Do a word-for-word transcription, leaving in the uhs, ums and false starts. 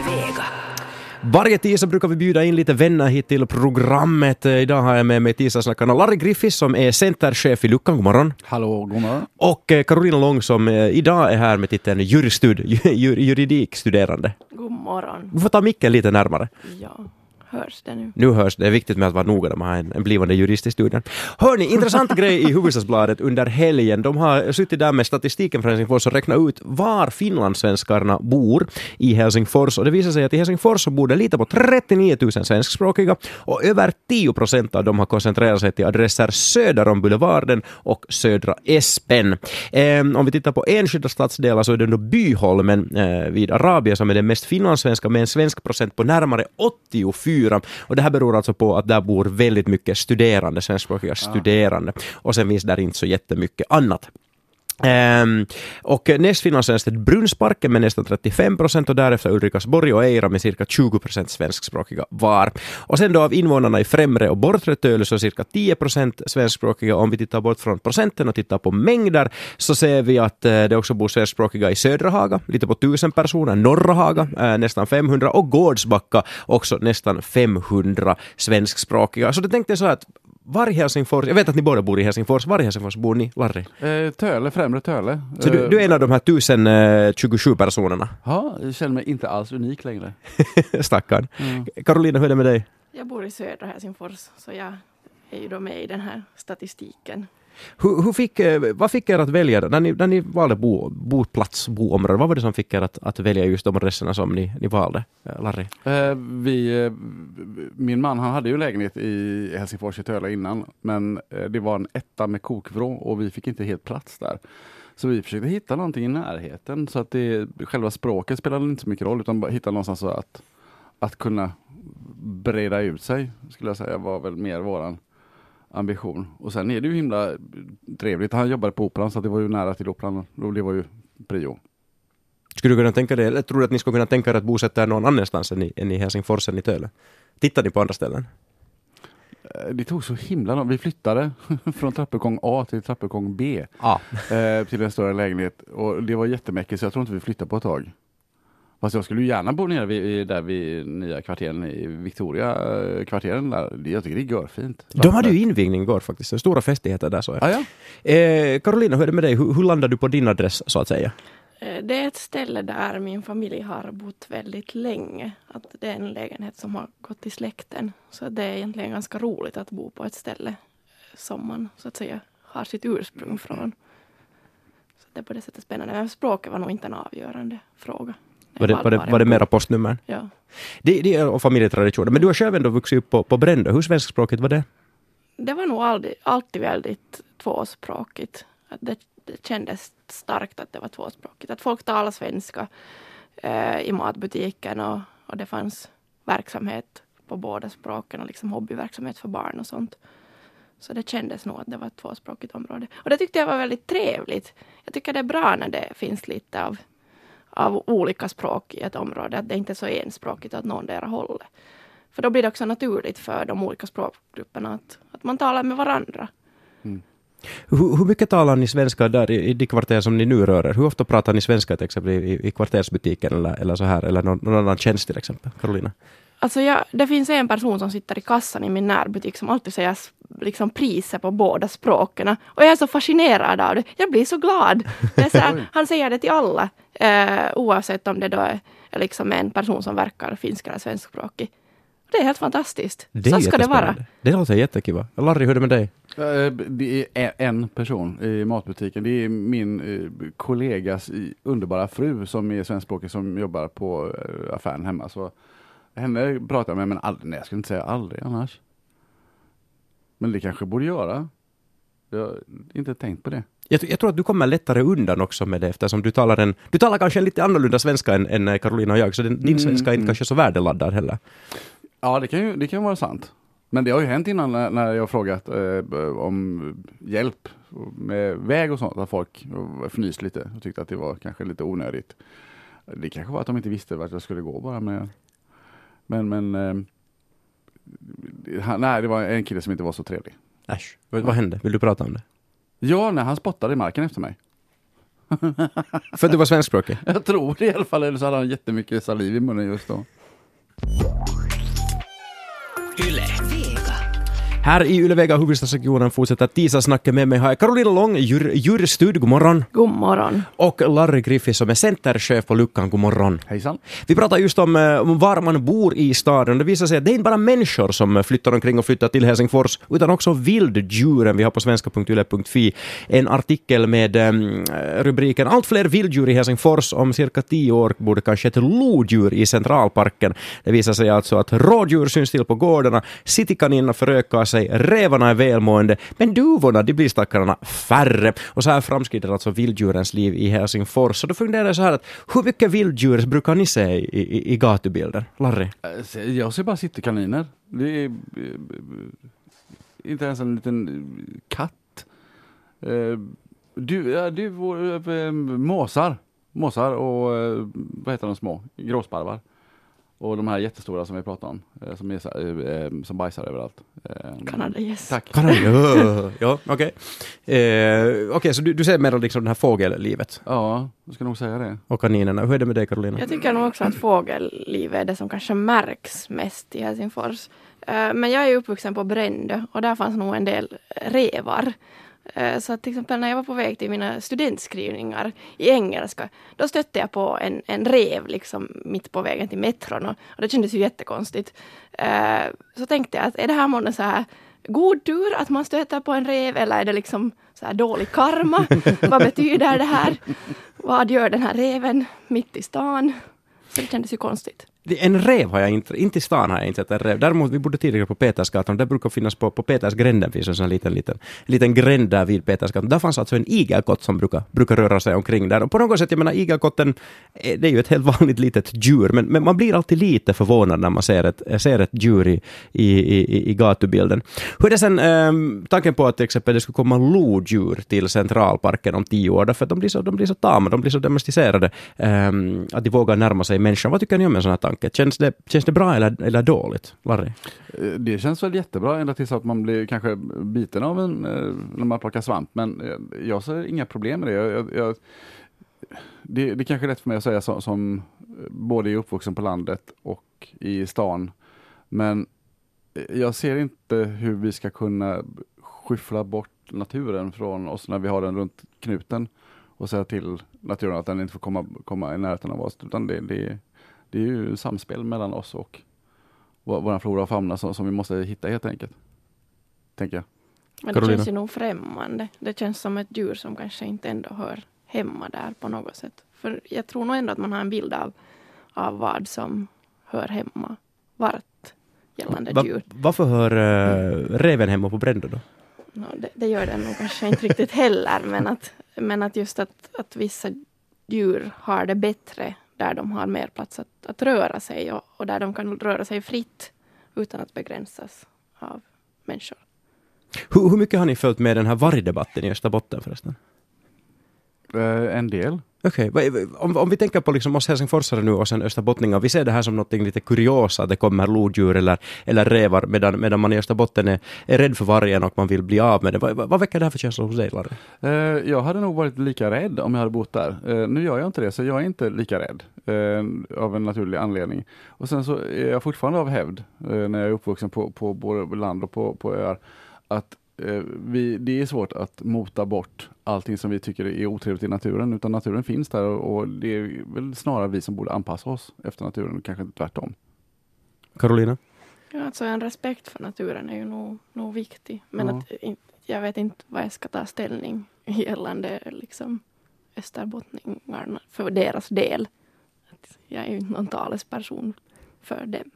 Vega. Varje tisdag brukar vi bjuda in lite vänner hit till programmet. Idag har jag med mig tisdagssnackarna Larry Griffiths som är centerchef i Luckan. God morgon. Hallå, god morgon. Och Karolina Lång som idag är här med titeln juristud, juridikstuderande. God morgon. Vi får ta micken lite närmare. Ja, hörs det nu? Nu hörs det. Det är viktigt med att vara noga när man har en, en blivande jurist i studion. Hörni, intressant grej i Hufvudstadsbladet under helgen. De har suttit där med statistiken från Helsingfors och räknat ut var finlandssvenskarna bor i Helsingfors. Och det visar sig att i Helsingfors så bor det lite på trettionio tusen svenskspråkiga och över tio procent av dem har koncentrerat sig till adresser söder om Boulevarden och södra Espen. Eh, om vi tittar på enskilda stadsdelar så är det då Byholmen eh, vid Arabia som är den mest finlandssvenska med en svensk procent på närmare åttiofyra. Och det här beror alltså på att där bor väldigt mycket studerande, svenskspråkiga studerande. Och sen finns där inte så jättemycket annat. Um, och näst finlandssvenskt är Brunnsparken med nästan trettiofem procent och därefter Ulrikasborg och Eira med cirka tjugo procent svenskspråkiga var. Och sen då av invånarna i Främre och Bortre Töle så cirka tio procent svenskspråkiga. Om vi tittar bort från procenten och tittar på mängder så ser vi att uh, det också bor svenskspråkiga i Södra Haga, lite på tusen personer, Norra Haga uh, nästan femhundra och Gårdsbacka också nästan femhundra svenskspråkiga. Så det tänkte jag så att var i Helsingfors, jag vet att ni båda bor i Helsingfors, var i Helsingfors bor ni, Larry? Eh, Töle, Främre Töle. Så du, du är en av de här tusen tjugosju personerna? Ja, jag känner mig inte alls unik längre. Stackarn. Mm. Karolina, hur är det med dig? Jag bor i södra Helsingfors så jag är ju då med i den här statistiken. Hur, hur fick, vad fick er att välja, när ni, när ni valde bo, boplats, boområde, vad var det som fick er att, att välja just de adresserna som ni, ni valde, Larry? Eh, vi, eh, min man han hade ju lägenhet i Helsingfors i Töle innan, men eh, det var en etta med kokvrå och vi fick inte helt plats där. Så vi försökte hitta någonting i närheten så att det, själva språket spelade inte så mycket roll utan bara hitta någonstans så att, att kunna breda ut sig, skulle jag säga, var väl mer våran ambition. Och sen är det ju himla trevligt. Han jobbade på Operan så det var ju nära till Operan och det var ju prio. Skulle du kunna tänka dig, eller tror du att ni skulle kunna tänka er att bosätta er någon annanstans än i, än i Helsingfors än i Töle? Tittar ni på andra ställen? Det tog så himla. Vi flyttade från trappuppgång A till trappuppgång B ah. eh, till en större lägenhet och det var jättemäckigt så jag tror inte vi flyttade på ett tag. Fast jag skulle ju gärna bo nere vid, där vid nya kvarteren i Victoria kvarteren där. Jag tycker det går fint. De hade ju invigning igår faktiskt. Stora festigheter där så är. Ah, ja. eh, Karolina, hur är det med dig? Hur, hur landar du på din adress så att säga? Det är ett ställe där min familj har bott väldigt länge. Att det är en lägenhet som har gått i släkten. Så det är egentligen ganska roligt att bo på ett ställe som man så att säga har sitt ursprung från. Så det är på det sättet spännande. Men språket var nog inte en avgörande fråga. Var det, var, det, var det mera postnummer? Ja. Det, det är familjetraditioner. Men du har själv ändå vuxit upp på, på Brändö. Hur svenskspråkigt var det? Det var nog alltid, alltid väldigt tvåspråkigt. Det, det kändes starkt att det var tvåspråkigt. Att folk talar svenska eh, i matbutiken och, och det fanns verksamhet på båda språken och liksom hobbyverksamhet för barn och sånt. Så det kändes nog att det var ett tvåspråkigt område. Och det tyckte jag var väldigt trevligt. Jag tycker det är bra när det finns lite av av olika språk i ett område, att det inte är så enspråkigt att någon där håller. För då blir det också naturligt för de olika språkgrupperna att, att man talar med varandra. Mm. Hur, hur mycket talar ni svenska där i, i de kvarter som ni nu rör er? Hur ofta pratar ni svenska till exempel i, i kvartersbutiken eller, eller så här, eller någon, någon annan tjänst till exempel? Karolina? Alltså jag, det finns en person som sitter i kassan i min närbutik som alltid säger liksom priser på båda språken. Och jag är så fascinerad av det. Jag blir så glad. Det är så här, han säger det till alla. Eh, oavsett om det då är liksom en person som verkar finska eller svenskspråkig. Det är helt fantastiskt. Det så ska det vara. Det låter jättekul. Larry, hur är det med dig? Det är en person i matbutiken. Det är min kollegas underbara fru som är svenskspråkig som jobbar på affären hemma. Så henne pratar jag med, men aldrig, nej, jag skulle inte säga aldrig annars. Men det kanske borde göra. Jag har inte tänkt på det. Jag, jag tror att du kommer lättare undan också med det eftersom du talar en, du talar kanske en lite annorlunda svenska än, än Karolina och jag, så din, din svenska är inte kanske så värdeladdad heller. Ja, det kan ju det kan vara sant. Men det har ju hänt innan när, när jag har frågat eh, om hjälp med väg och sånt, att folk fnys lite och tyckte att det var kanske lite onödigt. Det kanske var att de inte visste vart jag skulle gå bara med. Men, men eh, nej, det var en kille som inte var så trevlig. Äsch, vad, vad hände? Vill du prata om det? Ja, när han spottade i marken efter mig. För att du var svenskspråkig? Jag tror det i alla fall, eller så hade han jättemycket saliv i munnen just då. Yle Vega. Här i Yle Vega huvudstadsregionen fortsätter Tisa-snacket med mig. Har jag Karolina Lång, jur, jurstud, god morgon. God morgon. Och Larry Griffith som är centerchef på Luckan, god morgon. Hejsan. Vi pratar just om, om var man bor i staden. Det visar sig att det är inte bara människor som flyttar omkring och flyttar till Helsingfors, utan också vilddjuren. Vi har på svenska punkt yle punkt fi en artikel med um, rubriken Allt fler vilddjur i Helsingfors. Om cirka tio år borde kanske ett lodjur i Centralparken. Det visar sig alltså att rådjur syns till på gårdarna, citykaninna förökar sig, rävarna är välmående, men duvorna, de blir stackarna färre. Och så här framskrider alltså vilddjurens liv i Helsingfors. Så då funderar jag så här att hur mycket vilddjur brukar ni se i, i, i gatubilden? Larry? Jag ser bara citykaniner. Det är inte ens en liten katt. Du, ja, du måsar. Måsar och vad heter de små? Gråsparvar. Och de här jättestora som vi pratar om, som, är, som bajsar överallt. Kanadagäss. Tack. Kanadagäss. Ja, okej. Okay. Eh, okej, okay, så du, du ser mer liksom det här fågellivet? Ja, jag ska nog säga det. Och kaninerna. Hur är det med dig, Karolina? Jag tycker nog också att fågellivet är det som kanske märks mest i Helsingfors. Eh, men jag är uppvuxen på Brändö och där fanns nog en del revar. Så till exempel när jag var på väg till mina studentskrivningar i engelska, då stötte jag på en, en rev liksom mitt på vägen till metron och, och det kändes ju jättekonstigt. Uh, så tänkte jag att är det här månne så här god tur att man stöter på en rev eller är det liksom så här dålig karma? Vad betyder det här? Vad gör den här reven mitt i stan? Så det kändes ju konstigt. En rev har jag inte, inte i stan har jag inte sett en rev. Däremot vi bodde tidigare på Petersgatan. Där brukar finnas på, på Petersgränden finns en sån liten, liten, liten gränd där vid Petersgatan. Där fanns alltså en igelkott som brukar, brukar röra sig omkring där. Och på något sätt, jag menar igelkotten, det är ju ett helt vanligt litet djur. Men, men man blir alltid lite förvånad när man ser ett, ser ett djur i, i, i, i gatubilden. Hur är det sen ähm, tanken på att till exempel det skulle komma lodjur till Centralparken om tio år? Därför att de blir så, de blir så tama, de blir så domesticerade ähm, att de vågar närma sig människan. Vad tycker ni om en sån här tanke? Känns det, känns det bra eller, eller dåligt, Larry? Det känns väl jättebra ända tills att man blir kanske biten av en när man plockar svamp. Men jag ser inga problem med det. Jag, jag, jag, det, det är kanske är lätt för mig att säga som, som både är uppvuxen på landet och i stan. Men jag ser inte hur vi ska kunna skyffla bort naturen från oss när vi har den runt knuten och säga till naturen att den inte får komma, komma i närheten av oss. Utan det, det Det är ju samspel mellan oss och vår flora och fauna som, som vi måste hitta helt enkelt. Tänker jag. Men det känns ju nog främmande. Det känns som ett djur som kanske inte ändå hör hemma där på något sätt. För jag tror nog ändå att man har en bild av, av vad som hör hemma vart gällande Va, djur. Varför hör uh, reven hemma på Brändö då? No, det, det gör den nog kanske inte riktigt heller. Men att, men att just att, att vissa djur har det bättre där de har mer plats att, att röra sig och, och där de kan röra sig fritt utan att begränsas av människor. Hur, hur mycket har ni följt med den här vargdebatten i Österbotten förresten? Eh, en del. Okej, okay. om, om vi tänker på liksom oss helsingforsare nu och sen österbottningar, vi ser det här som något lite kuriosa, att det kommer lodjur eller, eller rävar medan, medan man i Österbotten är, är rädd för vargen och man vill bli av med det. Vad, vad väcker det här för känslor hos dig, Larry? Eh, jag hade nog varit lika rädd om jag hade bott där. Eh, nu gör jag inte det, så jag är inte lika rädd eh, av en naturlig anledning. Och sen så är jag fortfarande av hävd eh, när jag är uppvuxen på, på både land och på, på öar, att Vi, det är svårt att mota bort allting som vi tycker är otrevligt i naturen, utan naturen finns där och, och det är väl snarare vi som borde anpassa oss efter naturen, kanske inte tvärtom. Karolina? Ja, alltså en respekt för naturen är ju nog, nog viktig, men ja. att, jag vet inte vad jag ska ta ställning gällande liksom, österbottningarna för deras del. Att jag är ju inte någon talesperson för dem.